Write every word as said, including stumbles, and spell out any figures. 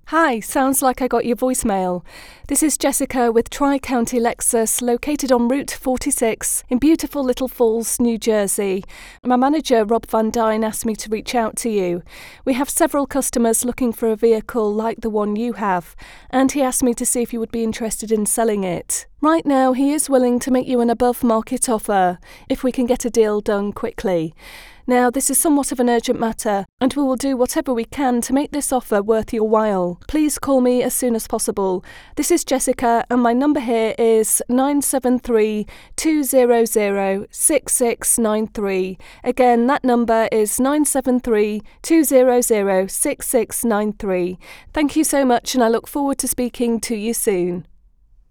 Hi, sounds like I got your voicemail. This is Jessica with Tri-County Lexus, located on Route forty-six in beautiful Little Falls, New Jersey. My manager, Rob Van Dyne, asked me to reach out to you. We have several customers looking for a vehicle like the one you have, and he asked me to see if you would be interested in selling it. Right now, he is willing to make you an above-market offer if we can get a deal done quickly. Now, this is somewhat of an urgent matter, and we will do whatever we can to make this offer worth your while. Please call me as soon as possible. This is Jessica, and my number here is nine seven three, two zero zero, six six nine three. Again, that number is nine seven three, two zero zero, six six nine three. Thank you so much, and I look forward to speaking to you soon.